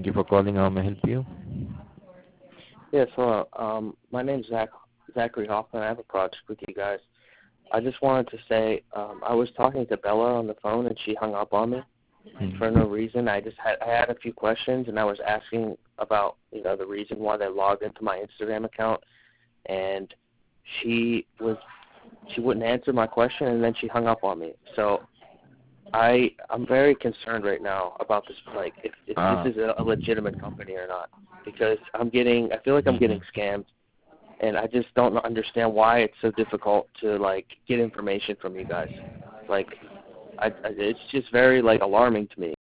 you for calling. How may I help you? Yes, hello. My name's Zachary Hoffman. I have a project with you guys. I just wanted to say I was talking to Bella on the phone, and she hung up on me for no reason. I had a few questions, and I was asking about the reason why they logged into my Instagram account, and she wouldn't answer my question, and then she hung up on me. So I'm very concerned right now about this, like if this is a legitimate company or not, because I feel like I'm getting scammed, and I just don't understand why it's so difficult to like get information from you guys. Like, it's just very like alarming to me.